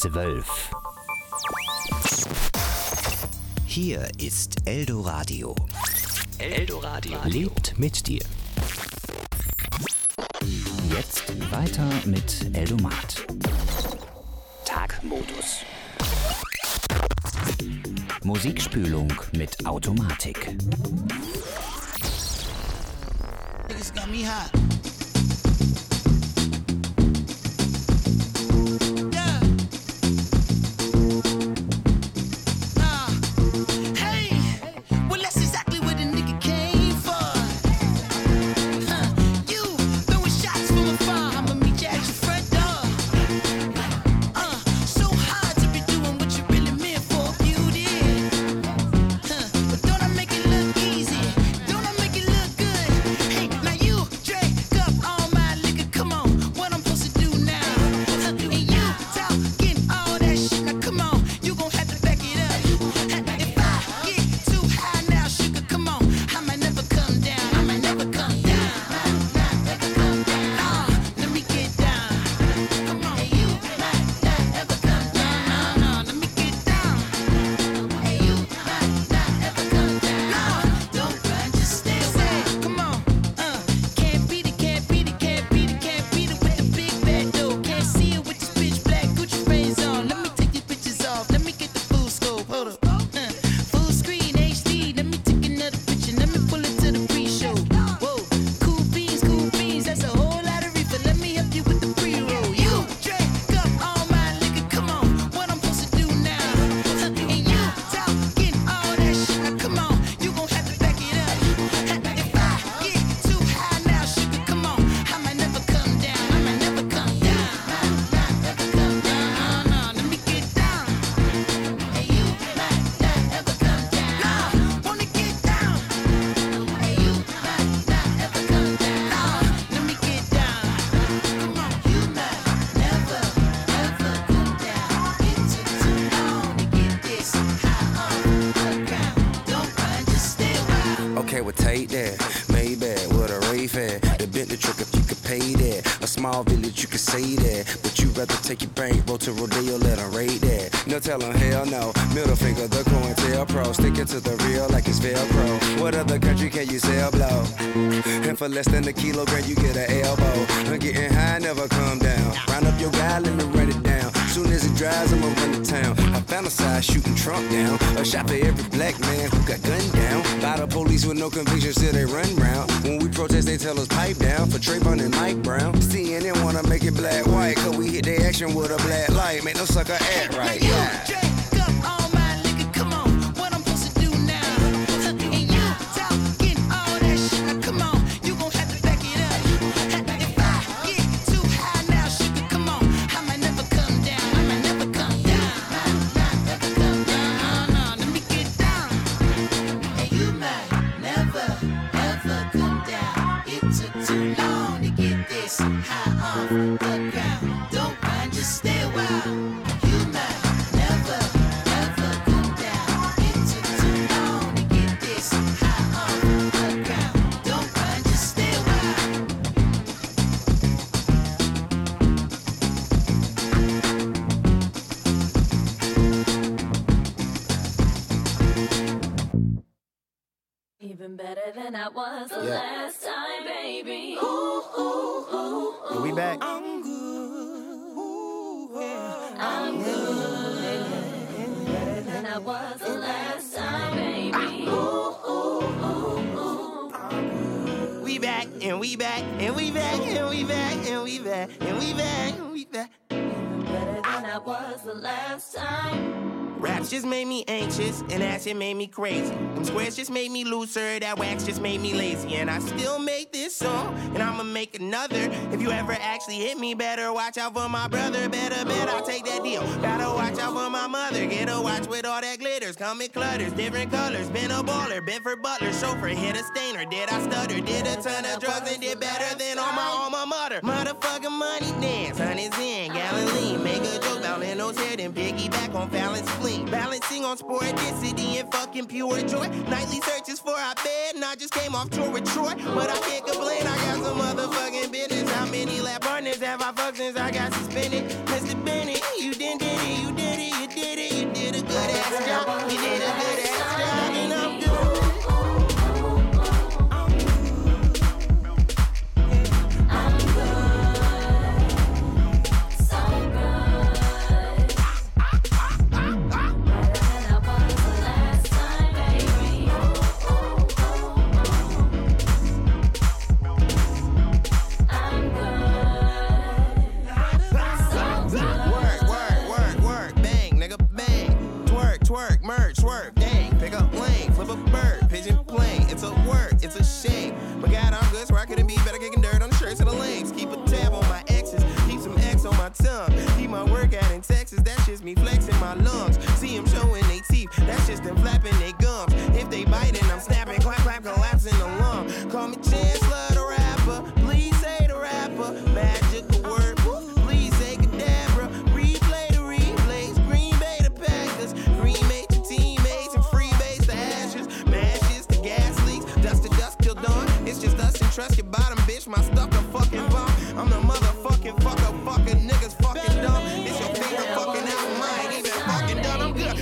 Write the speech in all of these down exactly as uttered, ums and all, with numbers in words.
zwölf. Hier ist Eldoradio. Eldoradio lebt mit dir. Jetzt weiter mit Eldomat. Tagmodus. Musikspülung mit Automatik. Niggas got me hot. Yeah. Nah. Hey. Well, that's exactly what the nigga came for. Huh. You throwing shots from afar. I'ma meet you at your front door. Uh. So hard to be doing what you really meant for, beauty. Huh. But don't I make it look easy? Don't I make it look good? Hey, now you drink up all my liquor. Come on, what I'm supposed to do now? Huh. And you talking all that shit. Now come on, you gon' have to back it up. Huh. If I get too high now, sugar, come on, I might never come down. I might never come down. Never come down. Nah, let me get down. Come on, hey, you might not ever come down. Nah, nah, let me get down. Hey, you might not ever come down. Nah, don't run, just stay away. Come on, uh, can't beat it, can't beat it, can't beat it, can't beat it with the big bad dough. Can't see it with this bitch black Gucci frames on. Let me take these bitches off. Let me get the full scope. Hold up, uh, full screen H D. Let me take another picture. Let me pull it to the pre-show. Whoa, cool beans, cool beans. That's a whole lot of reefer. Let me help you with the pre-roll. You drink up all my liquor. Come on, what I'm supposed to do now? Huh. And you talking all that shit. Now come on, you gon' have to back it up. Huh. If I get too high now, sugar, come on, I might never come down. I might never come down. Never come down. Nah, nah, let me get down. Hey, you might not ever come down. Nah, wanna get down. Hey, you might not ever come down. Nah, let me get down. Come on, you might never ever come down. It took too long to get this high off the ground. Don't run, just stay around. Okay, well, take that. Maybach with a rave at. The Bentley truck if you could pay that. A small village, you could say that. But you rather take your bankroll to Rodeo, let them rate that. No, tell them hell no. Middle finger, the COINTELPRO. Stick it to the real like it's Velcro. What other country can you sell blow? And for less than a kilogram, you get an elbow. I'm getting high, never come down. Round up your guy, let me run it down. Soon as it dries, I'ma run to town. I fantasize shooting Trump down. A shot for every black man who got gunned down. By the police with no conviction, still they run round. When we protest, they tell us pipe down. For Trayvon and Mike Brown. C N N wanna make it black white, cause we hit their action with a black light. Make no sucker act right. You Yeah. drink up all my liquor. Come on, what I'm supposed to do now? Huh. And you talking all that shit. Now come on, you gon' have to back it up. Huh. If I get too high now, sugar, come on, I might never come down. I might never come down. Never come down. Nah, nah, let me get down. And you might never ever come down. It took too long to get this high off the ground. Don't run, just stay a while. You might never ever come down. It took too long to get this high off the ground. Don't run, just stay a while. Even better than I was the Yeah. last time, baby. Ooh, ooh, ooh, Yeah, we back. I'm good. Ooh, yeah. I'm good. Better than I was the last time, baby. Ooh, ooh, ooh, ooh. We back and we back and we back and we back and we back and we back and we back. Better than I was the last time. Raps just made me anxious, and that shit made me crazy. Them squares just made me looser, that wax just made me lazy. And I still make this song, and I'ma make another. If you ever actually hit me, better watch out for my brother. Better bet I'll take that deal. Gotta watch out for my mother. Get a watch with all that glitters. Come in clutters, different colors. Been a baller, been for butler, chauffeur, hit a stainer. Did I stutter? Did a ton of drugs and did better than all my alma mater. Motherfucking money dance, hundreds in, gallon lean. Make a joke about Leno's hair, then piggyback on Fallon's fleet. Balancing on sporadicity and fucking pure joy. Nightly searches for our bed, and I just came off tour with Troy. But I can't complain, I got some motherfucking business. How many lap partners have I fucked since I got suspended? Mister Bennett, you didn't did it, you it's a work, it's a shame. But God, I'm good, so I couldn't be better kicking dirt on the shirts of the lames. Keep a tab on my exes, keep some X on my tongue. Keep my workout in Texas, that's just me flexing my lungs. See them showing they teeth, that's just them flapping they gums. If they biting, I'm snapping, clap, clap, collapsing the lung. Call me Chancellor the rapper, please say the rapper. Magical word, please say Kadabra. Replay the replays, Green Bay the Packers. Cremate your teammates and freebase the ashes. Mashes to gas leaks, dust to dust till dawn. It's just us and trust your bottom, bitch. My stuff a fucking bomb. I'm the motherfucking fucker, fucking niggas fucking dumb. It's your favorite fucking album, I ain't even fucking done. I'm good.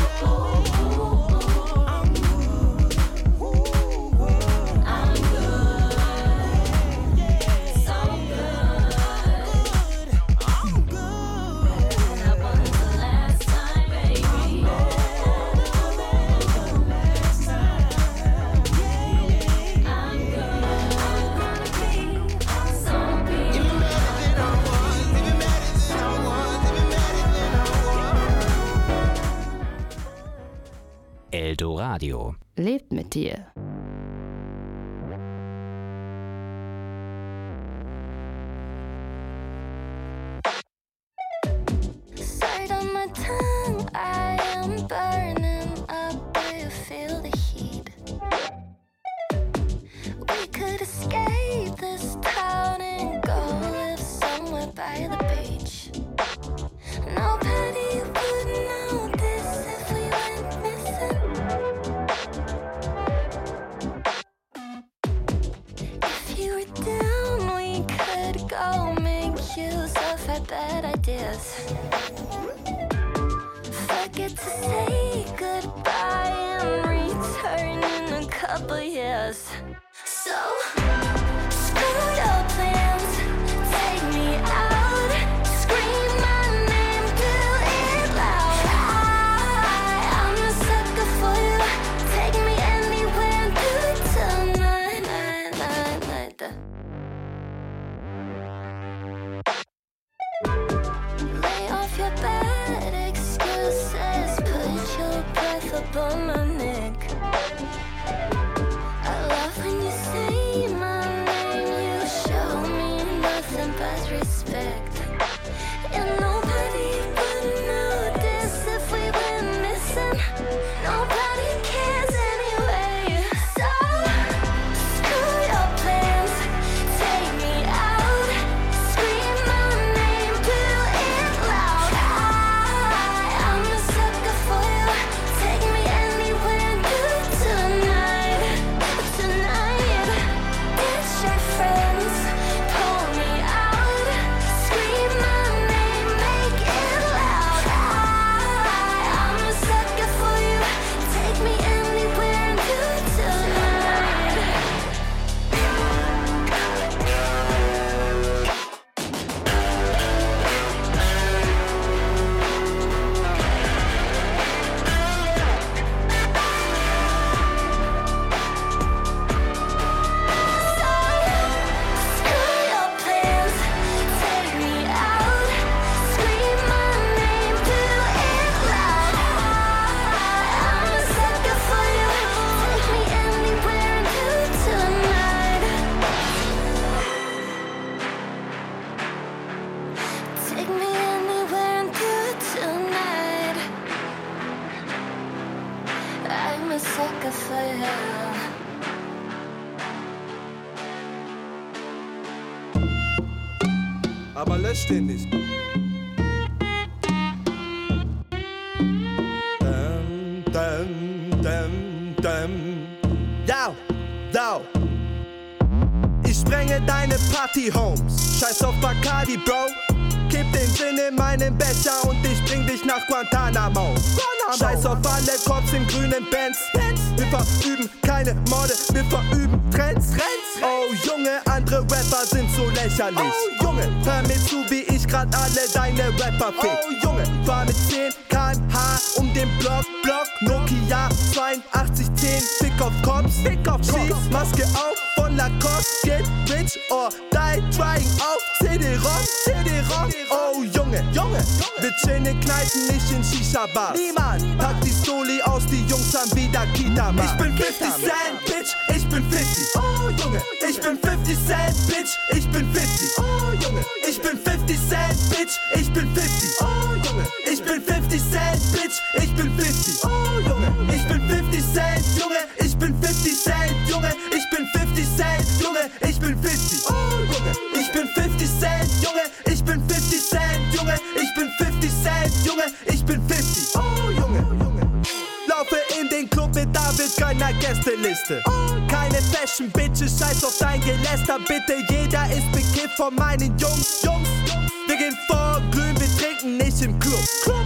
Eldoradio. Lebt mit dir. Sight on my tongue, I am burning up. Do you feel the heat? We could escape this town and go live somewhere by the beach. Nobody would notice if we went missing. If you were down, we could go make use of our bad ideas. Forget to say goodbye and return in a couple years. So, screw your plans, take me out, scream my name, do it loud. I, I'm a sucker for you, take me anywhere, do it tonight, night, night, night. Lay off your bad excuses, put your breath upon my neck. I love when you say my name, you show me nothing but respect. And nobody would notice if we went missing. Nobody cares anyway. So, screw your plans, take me out, scream my name, do it loud. I, I'm a sucker for you, take me anywhere, do it tonight, tonight. Ditch your friends, pull me out, scream my name, make it loud. I, I'm a sucker for you, take me anywhere, do it tonight. Screw your plans, take me out, scream my name, do it loud. I'm a sucker for you, take me anywhere and do it tonight. Take me anywhere and do it tonight. I'm a sucker for you. Aber lösch den nicht. Dum, dum, dum, dum. Yo, yo. Ich sprenge deine Party-Homes. Scheiß auf Bacardi, Bro. Kipp den Gin in meinen Becher und ich bring dich nach Guantanamo. Scheiß auf alle Cops in grünen Bands. Wir verüben keine Morde, wir verüben Trends. Oh Junge, andere Rapper sind so lächerlich. Oh Junge, hör mir zu, wie ich grad alle deine Rapper fick. Oh Junge, fahr mit zehn K beim Haar um den Block, Block, Nokia zweiundachtzig zehn, Fick auf Cops, Fick auf Cops, Maske auf von Lacoste, get rich or die trying auf C D-Rock, C D-Rock, oh Junge, Junge, wir chillen in Kneipen, nicht in Shisha-Bars. Niemand pack die Stoli aus, die Jungs haben wieder Kita. Ich bin fifty Cent, Bitch, ich bin fifty. Oh Junge, ich bin fifty Cent, Bitch, ich bin fifty. Oh Junge, ich bin fifty Cent, Bitch, ich bin fifty. Oh Junge, ich bin fifty Cent, Bitch, ich bin fifty. Oh Junge, ich bin fifty Cent, Junge, ich bin fifty Cent, Junge, ich bin fifty Cent, Junge, ich bin fifty. Oh Junge, ich bin fifty Cent, Junge, ich bin fifty Cent, Junge, ich bin fifty Cent, Junge, ich bin fifty. Oh Junge, laufe in den Club mit David, keiner Gästeliste. Keine Fashion, Bitches, scheiß auf dein Geläster, bitte, jeder ist bekifft von meinen Jungs, Jungs. Wir gehen vor, glühen, wir trinken nicht im Club.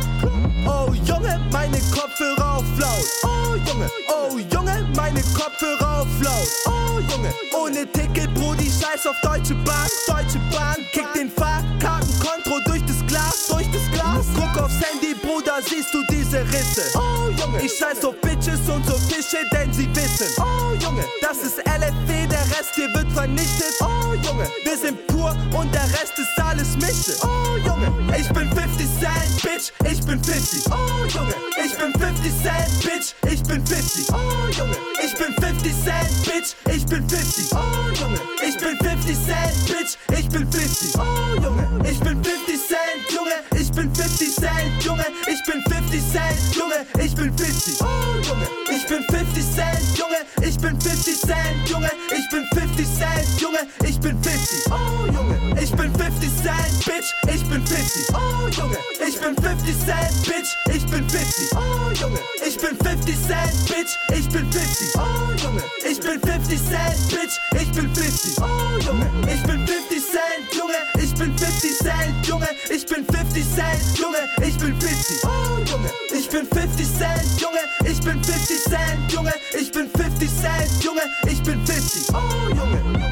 Oh Junge, meine Kopfhörer auf laut. Oh Junge, oh Junge, meine Kopfhörer auf laut. Oh Junge, ohne Ticket, Brudi, scheiß auf Deutsche Bahn. Deutsche Bahn, kick den Fahrkartenkonto durch das Glas, durch das Glas. Guck aufs Handy, Bruder, siehst du diese Risse. Oh Junge, ich scheiß auf Bitches und so Fische, denn sie wissen. Oh Junge, das ist L F W, der Rest hier wird vernichtet. Oh Junge, wir sind pur und der Rest ist alles Mische. Oh Junge, ich bin fifty Cent, Bitch, ich bin fifty. Oh Junge, ich bin fifty Cent, Bitch, ich bin fifty. Oh Junge, ich bin fifty Cent, Bitch, ich bin fifty. Oh Junge, ich bin fifty Cent, Bitch, ich bin fifty. Oh Junge, ich bin fifty Cent, Junge, ich bin fifty Cent, Junge, ich bin fifty Cent, Junge, ich bin fifty. Oh Junge, ich bin fifty Cent, Junge, ich bin fifty Cent, Junge, ich bin fifty Cent, Junge, ich bin fifty. Oh Junge, ich bin fifty Cent, Bitch, ich bin fifty. Oh Junge, ich bin fifty Cent, Bitch, ich bin fifty. Oh Junge, ich bin fifty Cent, Bitch, ich bin fifty. Oh Junge, ich bin fifty Cent, Bitch, ich bin fifty. Oh Junge, ich bin fifty Cent, Junge, ich bin fifty Cent, Junge, ich bin fifty Cent, Junge, ich bin fifty. Oh Junge, ich bin fifty Cent, Junge, ich bin fifty Cent, Junge, ich bin fifty Cent, Junge, ich bin fifty. Oh Junge.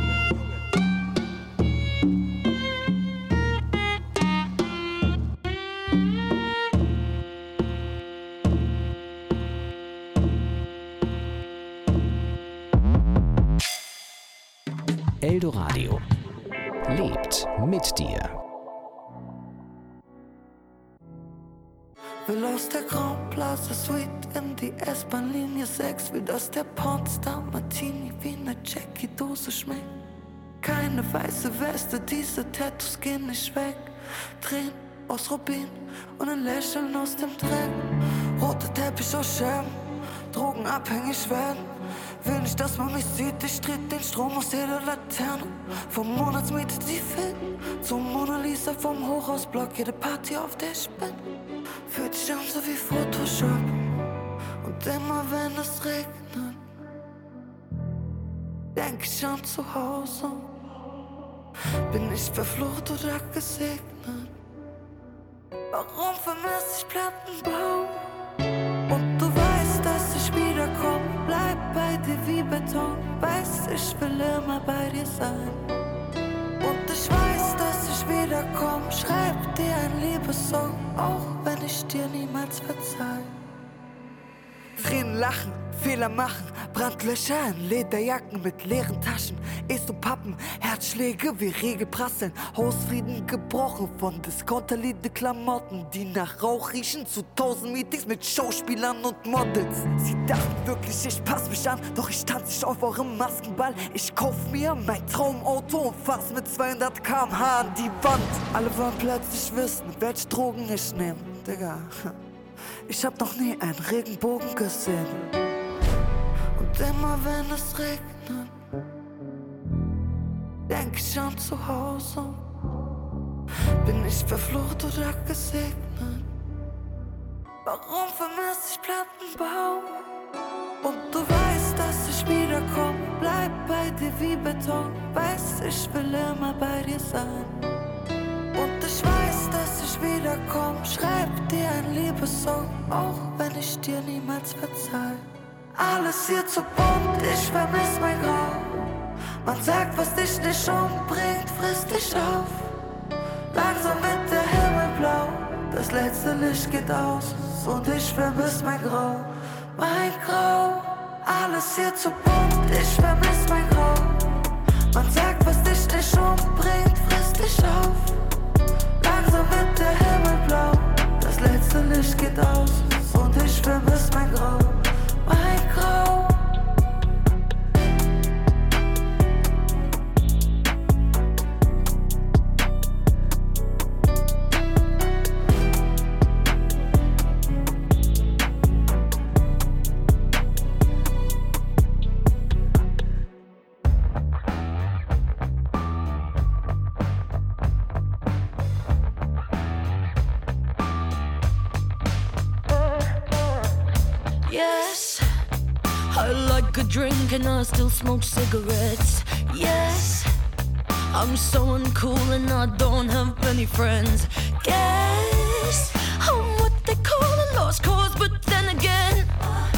Eldoradio lebt mit dir. Will aus der Grand Plaza Suite in die S-Bahn-Linie sechs, wie das der Pornstar Martini wie ne Jackie-Dose schmeckt. Keine weiße Weste, diese Tattoos gehen nicht weg. Tränen aus Rubin und ein Lächeln aus dem Dreck. Roter Teppich aus Scherben, drogenabhängig werden. Will nicht, dass man mich sieht, ich tritt den Strom aus jeder Laterne. Vom Monatsmiete die Ficken zum Mona Lisa vom Hochhausblock. Jede Party, auf der ich bin, fühlt sich an so wie Photoshop. Und immer wenn es regnet, denk ich an zu Hause. Bin ich verflucht oder gesegnet? Warum vermisse ich Plattenbau? Und du weißt, dass ich wiederkomm, bleib bei dir wie Beton. Weiß, ich will immer bei dir sein. Und ich weiß, dass ich wiederkomm, schreib dir ein Liebessong, auch wenn ich dir niemals verzeih. Tränen lachen, Fehler machen, Brandlöcher in Lederjacken mit leeren Taschen. Esto-Pappen, Herzschläge wie Regel prasseln, Hausfrieden gebrochen von Discounterliede-Klamotten, die nach Rauch riechen, zu tausend Meetings mit Schauspielern und Models. Sie dachten wirklich, ich pass mich an, doch ich tanze nicht auf eurem Maskenball. Ich kauf mir mein Traumauto und fass mit zweihundert Kilometer pro Stunde an die Wand. Alle wollen plötzlich wissen, welche Drogen ich nehm, Digga. Ich hab noch nie einen Regenbogen gesehen. Und immer wenn es regnet, denk ich an zu Hause. Bin ich verflucht oder gesegnet? Warum vermisse ich Plattenbau? Und du weißt, dass ich wiederkomm, bleib bei dir wie Beton. Weiß, ich will immer bei dir sein. Und ich weiß, dass ich wiederkomm, schreib dir ein Liebessong, auch wenn ich dir niemals verzeih. Alles hier zu bunt, ich vermiss mein Grau. Man sagt, was dich nicht umbringt, frisst dich auf. Langsam wird der Himmel blau, Das letzte Licht geht aus und ich vermiss mein Grau, mein Grau. Alles hier zu bunt, ich vermiss mein Grau. Man sagt, was dich nicht umbringt, frisst dich auf. Langsam wird der Himmel blau. Das letzte Licht geht aus und ich vermiss mein Grau, mein Grau. Yes, I like a drink and I still smoke cigarettes. Yes, I'm so uncool and I don't have many friends. Guess I'm what they call a lost cause, but then again,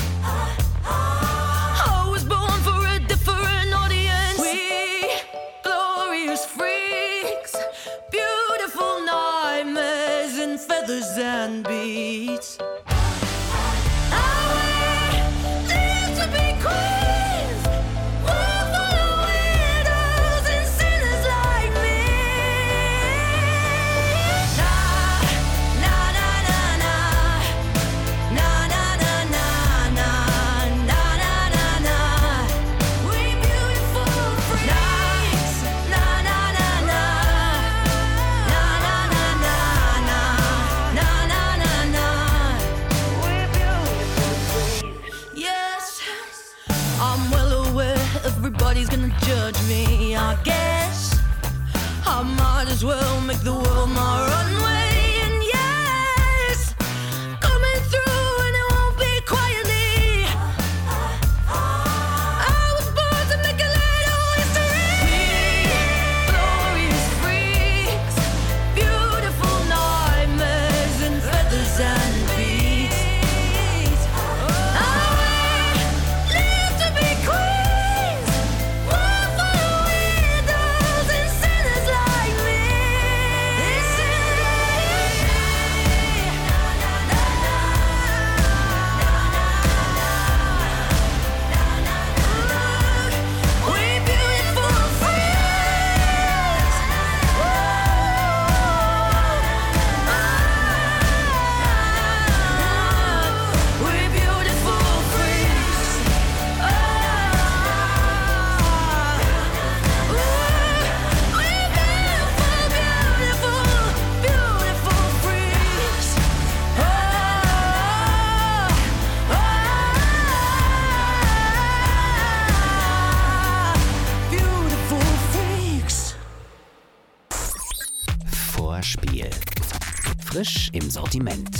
I was born for a different audience. We glorious freaks, beautiful nightmares in feathers and beats. Everybody's gonna judge me, I guess. I might as well make the world my runway. And yes, coming through and it won't be quietly. I was born to make a little history. Glorious freaks, beautiful nightmares and feathers and beats. Vorspiel. Frisch im Sortiment.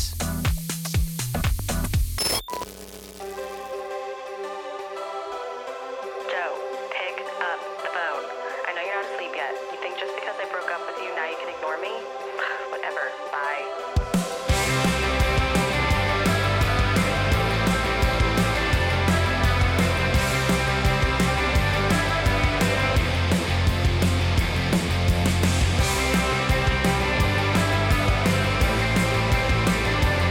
Joe,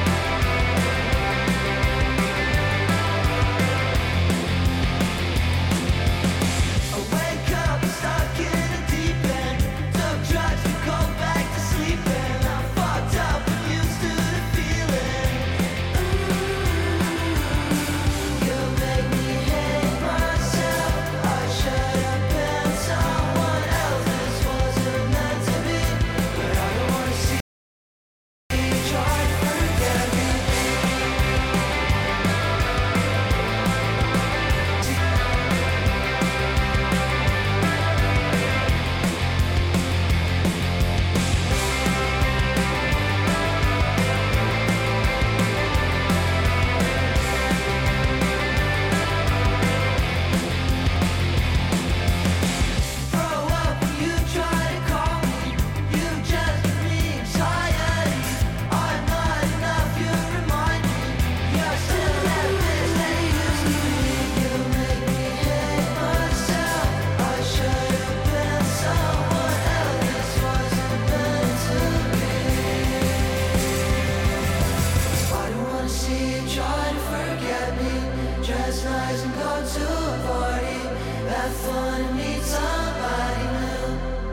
last night and go to a party, have fun and meet somebody new.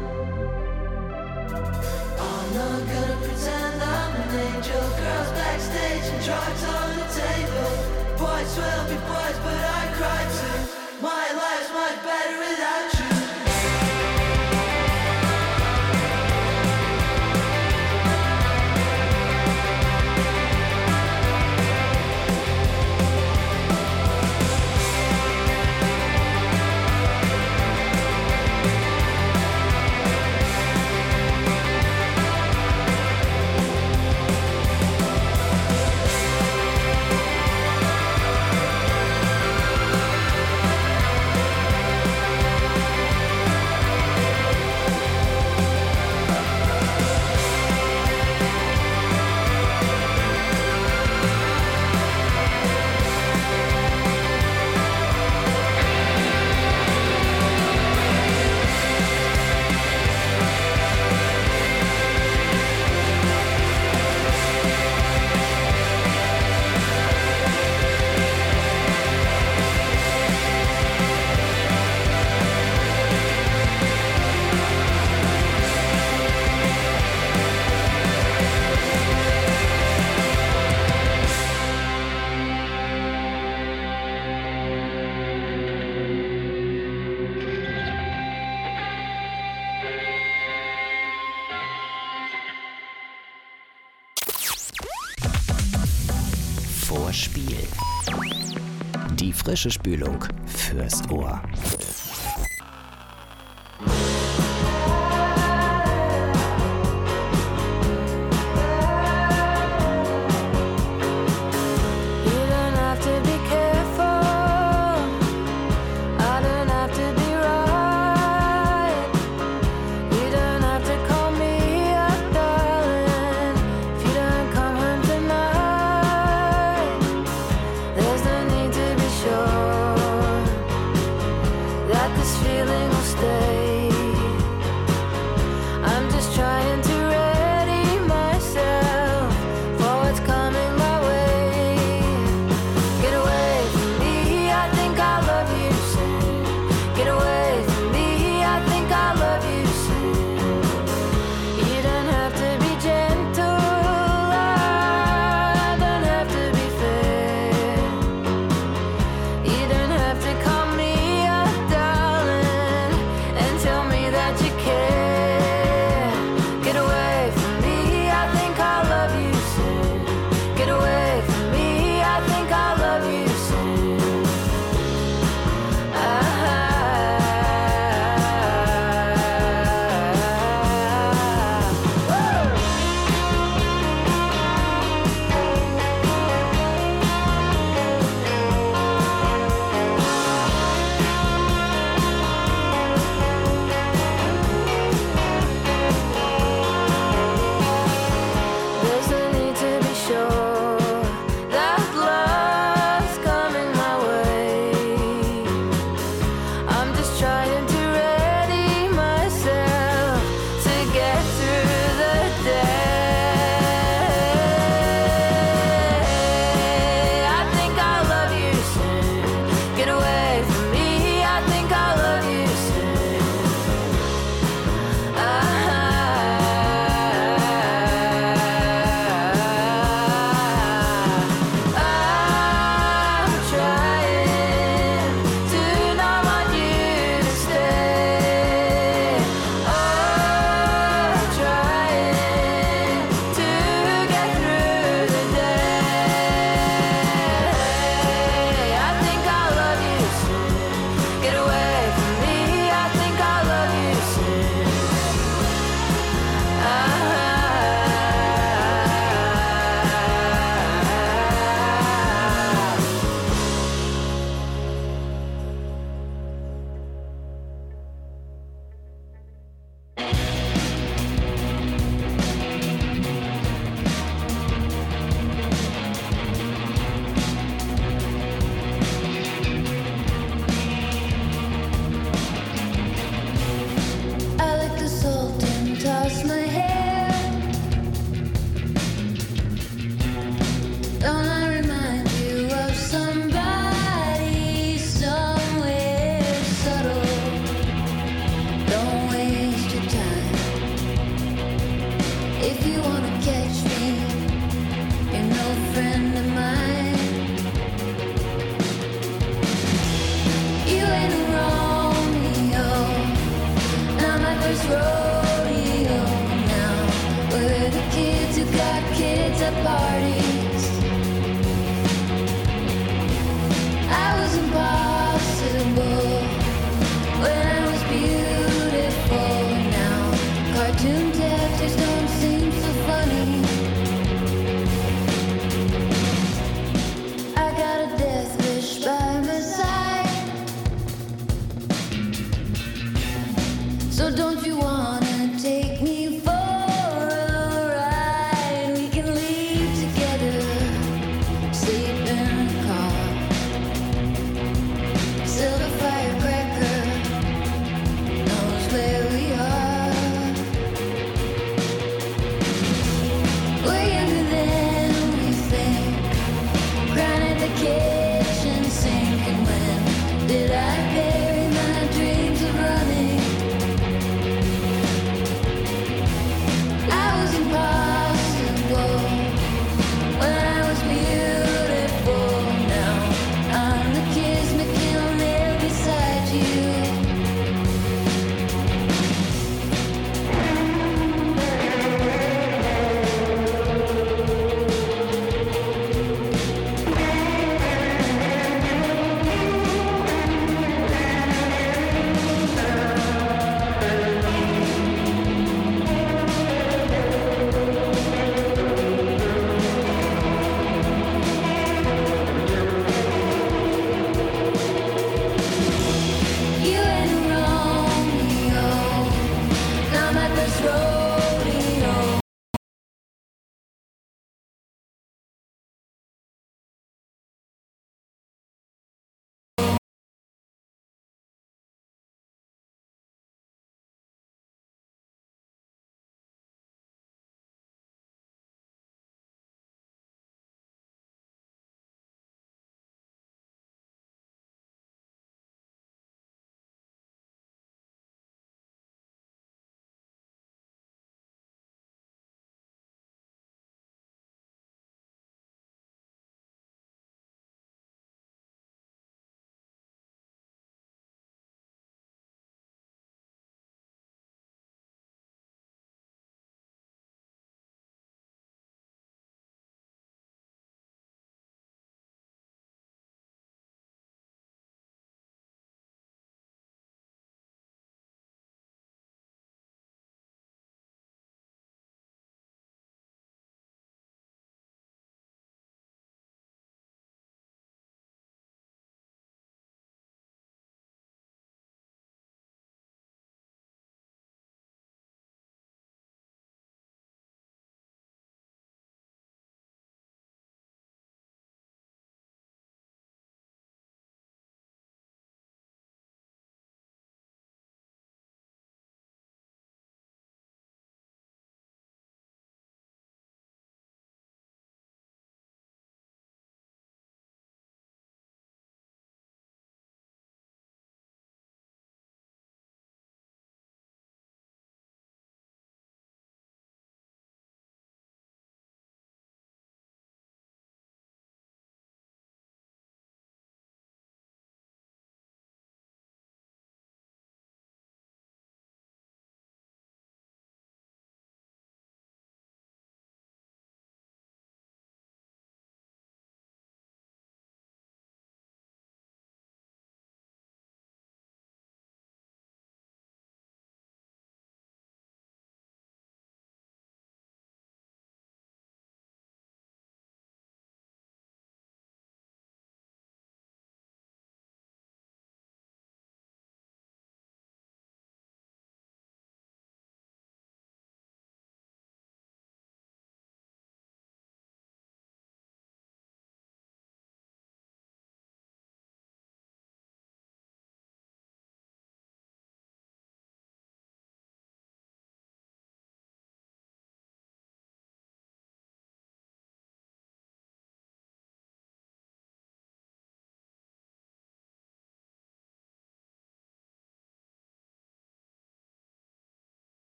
I'm not gonna pretend I'm an angel. Girls backstage and drugs on the table. Boys will be boys, but I cry too. My life's much better without you. Vorspiel. Die frische Spülung fürs Ohr. That friend of mine. You ain't a Romeo, not my first rodeo. Now we're the kids who got kids at parties. I was impossible when I was beautiful. Now cartoon characters don't seem so funny. I got a death wish by my side. So don't you want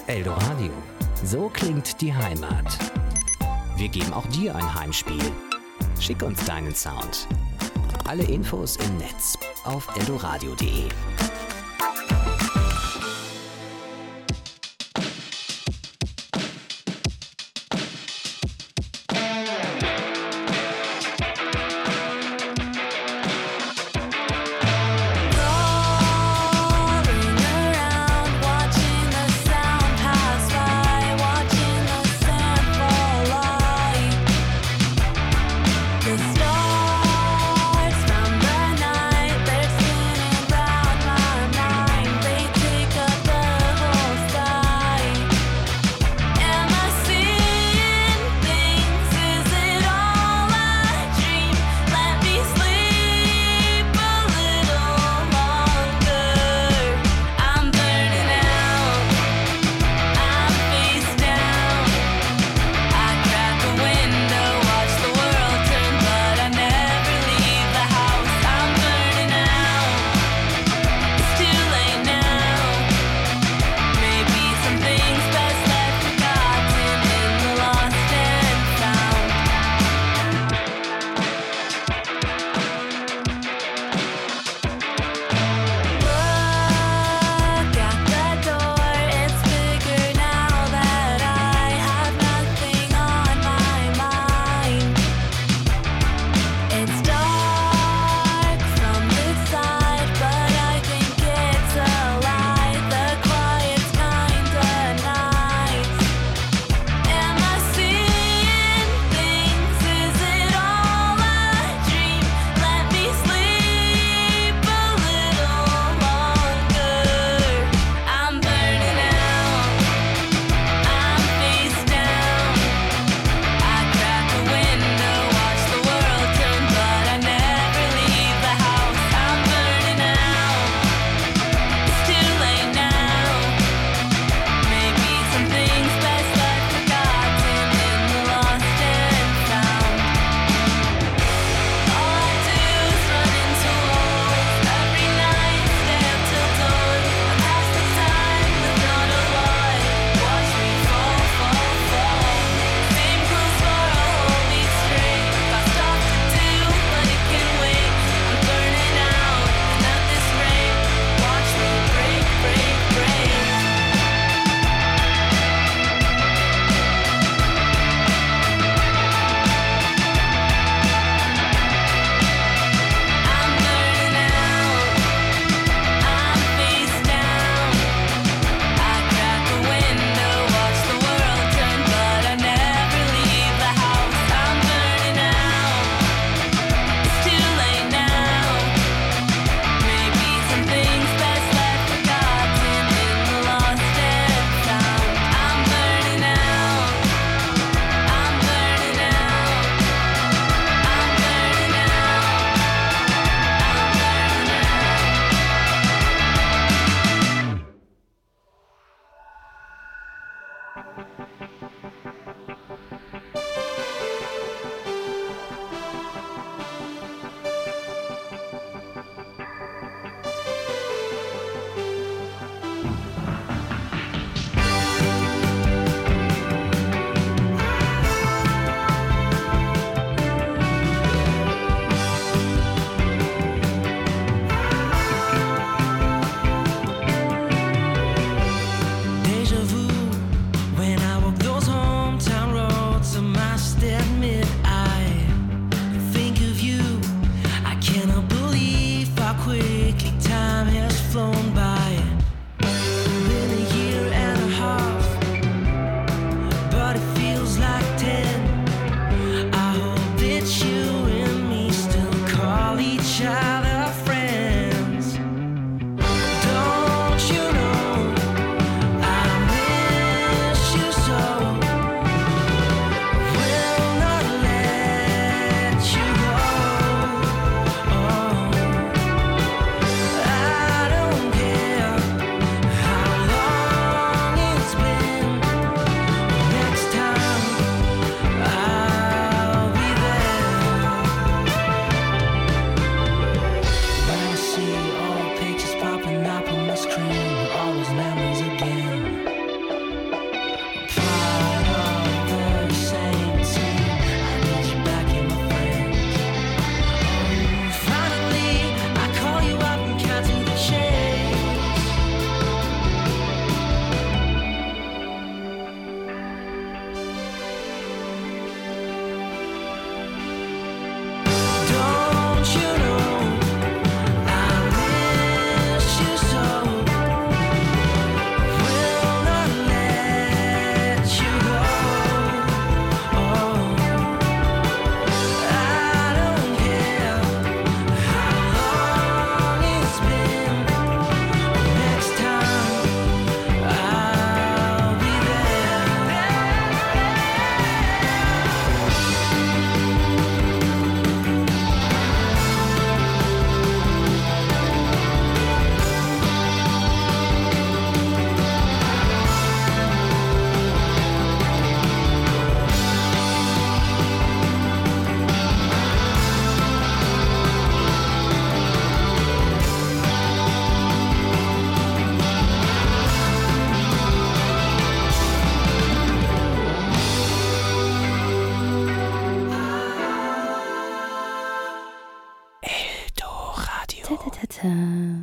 Eldoradio. So klingt die Heimat. Wir geben auch dir ein Heimspiel. Schick uns deinen Sound. Alle Infos im Netz auf eldoradio punkt de. Stars from the night, they're spinning round my weiter.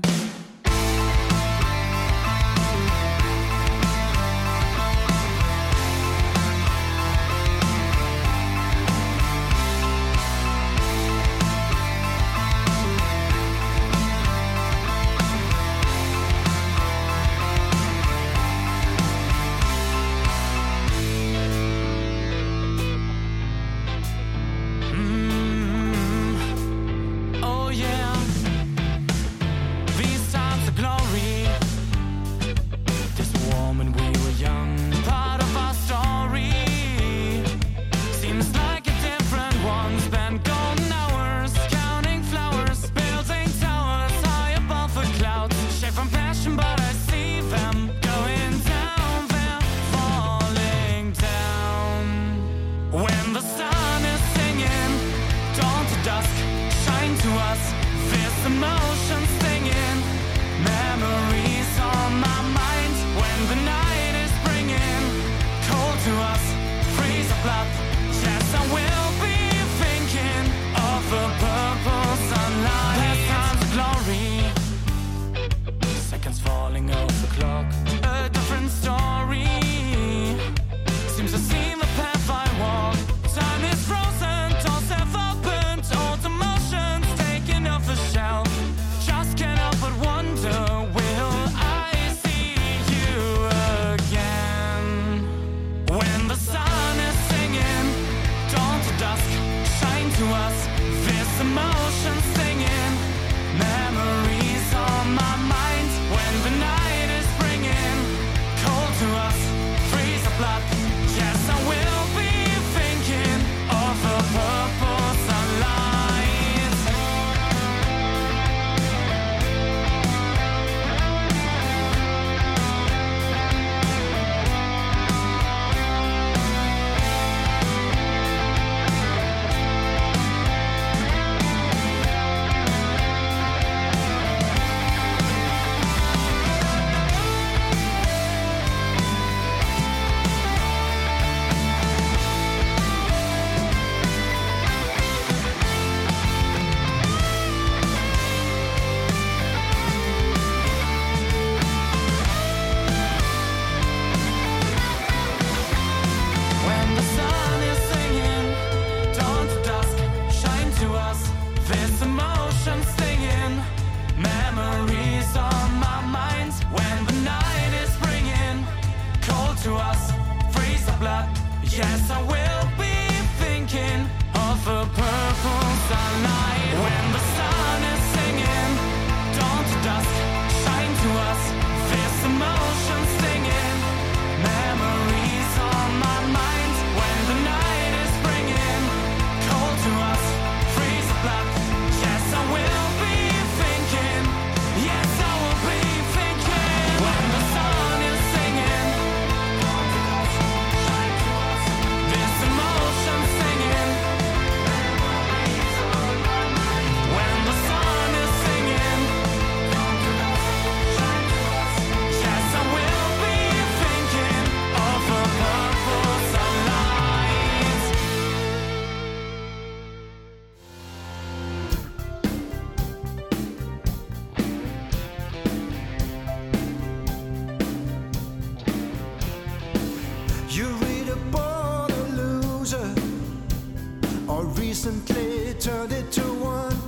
Recently turned it to one.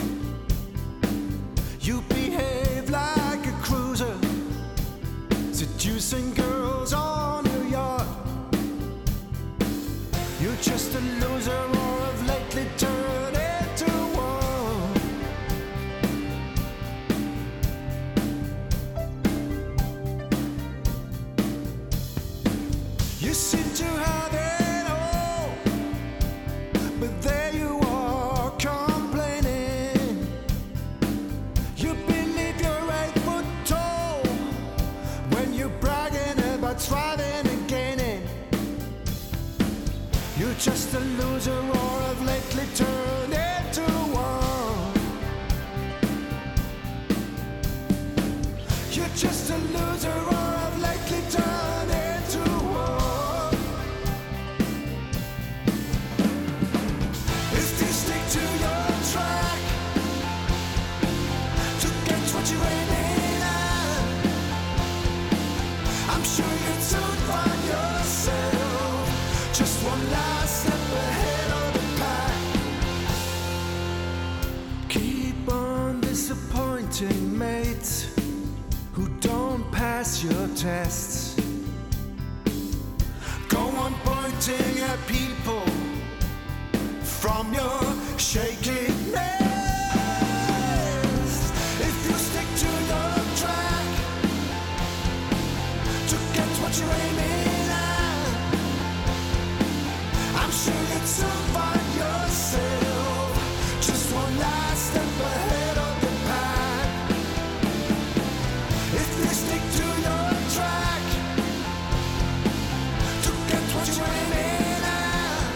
You behave like a cruiser, seducing girls on your yacht. You're just a loser, or have lately turned into one. You seem to have it all, but there you are complaining. You believe you're eight foot tall when you're bragging about striving and gaining. You're just a loser, or have lately turned into one. You're just a loser, or have lately turned into one. If you stick to your track, to disappointing mates who don't pass your tests. Go on pointing at people from your shaky nest. If you stick to your track to get what you're aiming at, I'm sure you'd soon find yourself just one last step ahead of the pack. If you stick to your track to get what you're aiming at,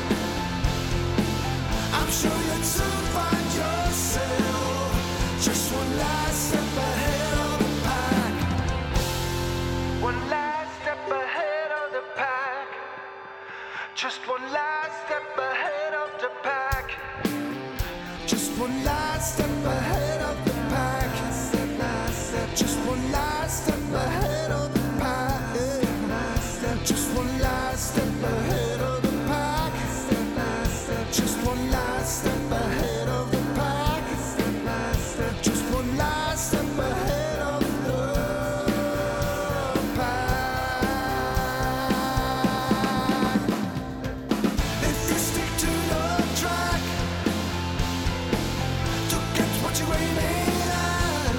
I'm sure you'd soon find yourself just one last step ahead of the pack. One last step ahead of the pack. Just one last step ahead of the pack. Just one last step ahead of the pack. Just one last step ahead of the pack. Just one last step ahead of the pack. Just one last step ahead of the pack. Just one last step ahead of the pack. If you stick to your track to get what you're aiming at,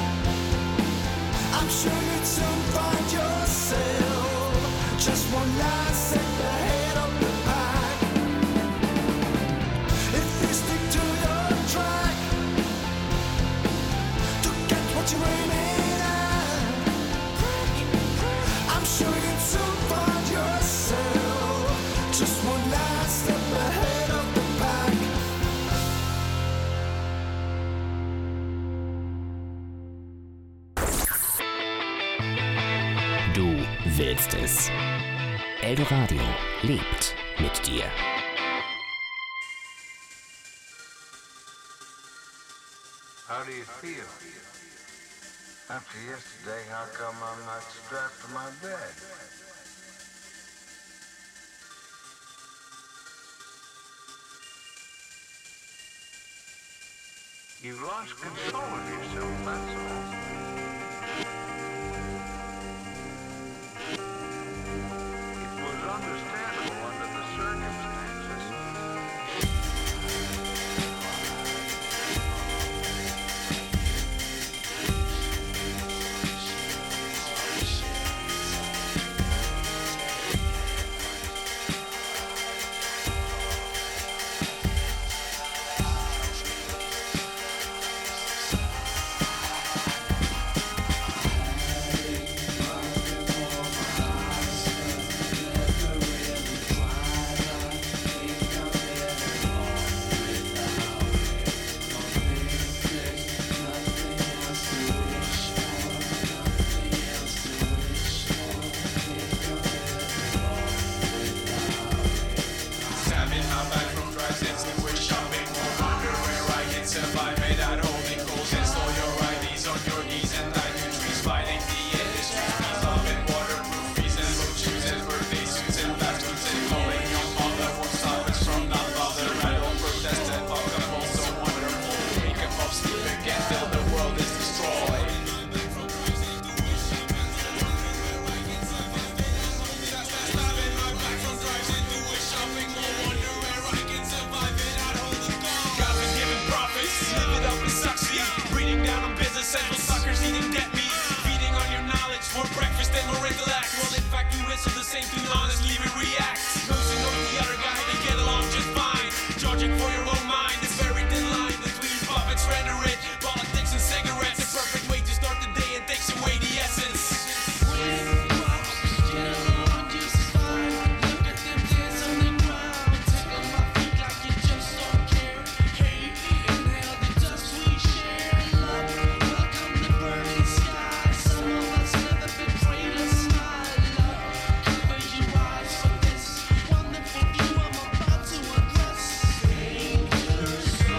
I'm sure you'd soon find yourself just one last step ahead of the pack. If you stick to your track to get what you're aiming at, I'm sure you'd soon find yourself just one last step ahead of the pack. Du willst es. Eldoradio lebt mit dir. How do you feel? After yesterday, how come I'm not strapped to my bed? You've lost control of yourself, that's all. It was understandable under the circumstances. Wonderful view I'm about to address.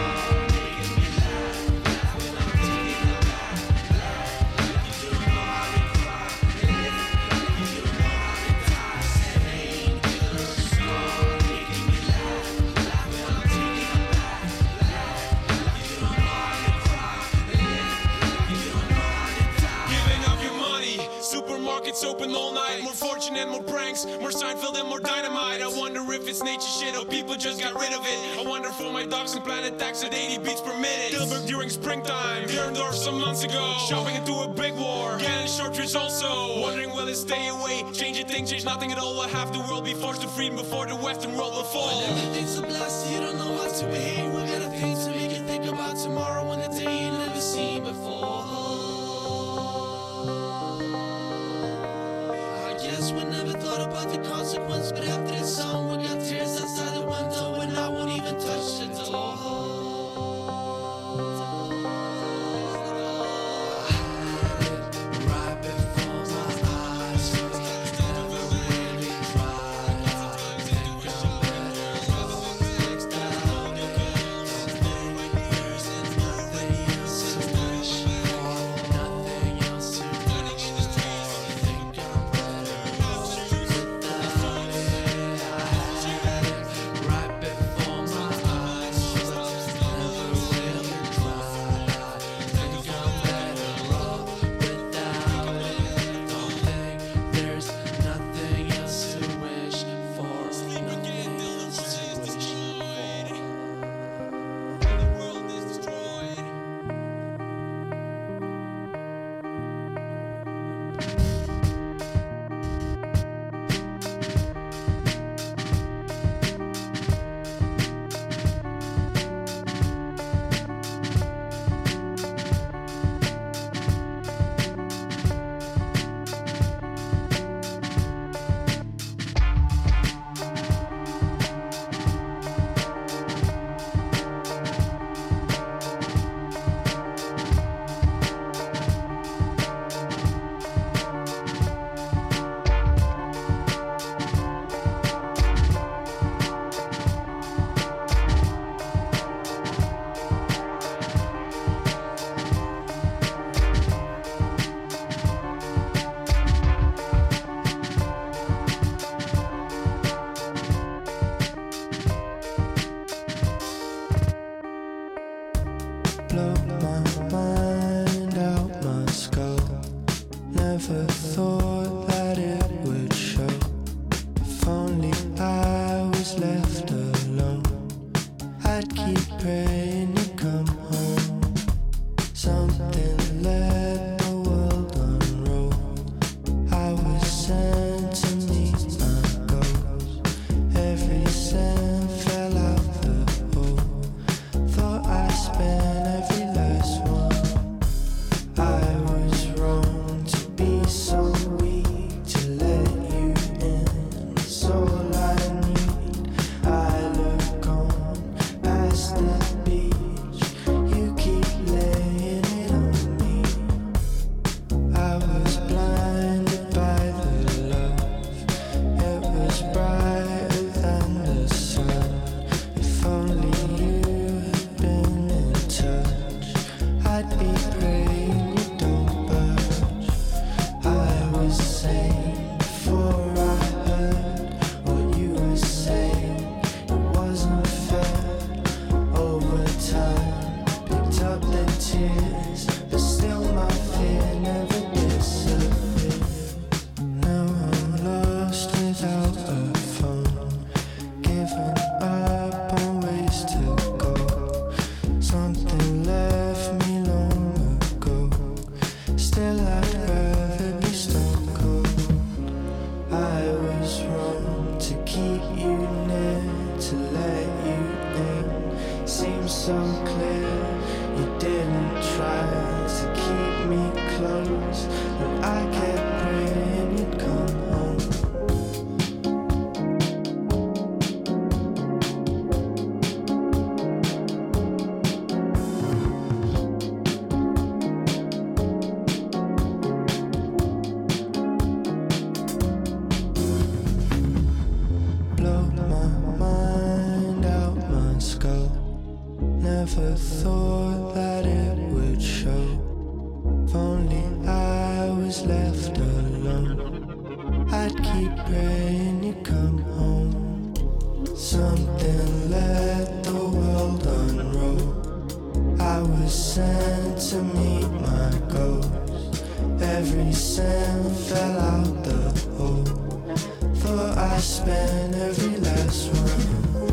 action and more pranks, more Seinfeld and more dynamite. I wonder if it's nature shit or people just got rid of it. I wonder for my dogs and Planet X at eighty beats per minute. Dilberg during springtime, Björndorf some months ago. Shopping into a big war, Gannon Shortridge also. Wondering will it stay away? Change a thing, change nothing at all. Will half the world be forced to freedom before the Western world will fall? When everything's a blast, you don't know how to behave. We got a thing to make you think about tomorrow when the day you never seen before. I guess we never thought about the consequence, but after this song, we got tears outside the window, and I won't even touch the door. Never thought that it would show. If only I was left alone, I'd keep praying you come home. Something let the world unroll. I was sent to meet my ghost. Every sin fell out the hole. spent every last one.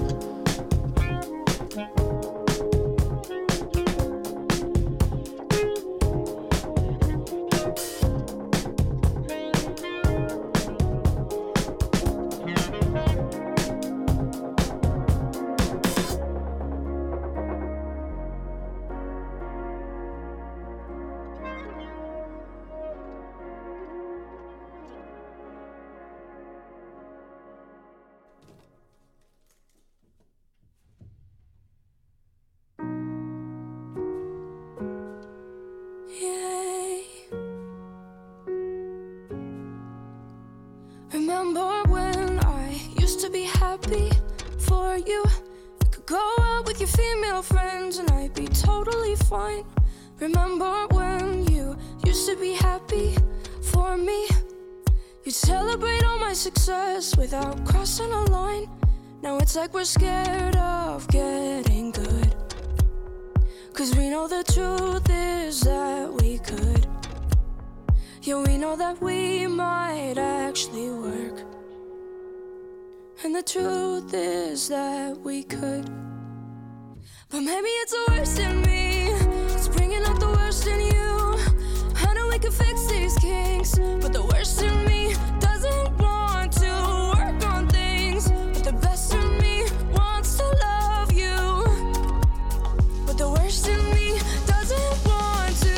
Remember when I used to be happy for you? You could go out with your female friends and I'd be totally fine. Remember when you used to be happy for me? You'd celebrate all my success without crossing a line. Now it's like we're scared of getting good, 'cause we know the truth is that we could. Yeah, we know that we might actually work, and the truth is that we could. But maybe it's the worst in me, it's bringing out the worst in you. I know we can fix these kinks, but the worst in me doesn't want to work on things. But the best in me wants to love you, but the worst in me doesn't want to.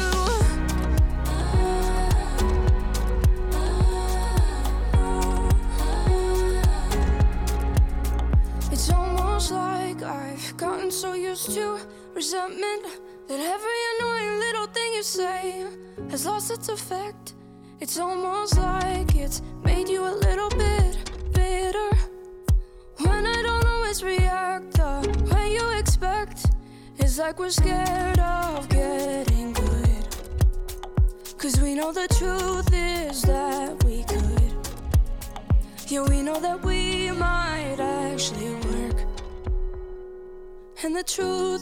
It's almost like I've gotten so used to resentment that every annoying little thing you say has lost its effect. It's almost like it's made you a little bit bitter when I don't always react the way you expect. It's like we're scared of getting good, 'cause we know the truth is that we could. Yeah, we know that we might actually work, and the truth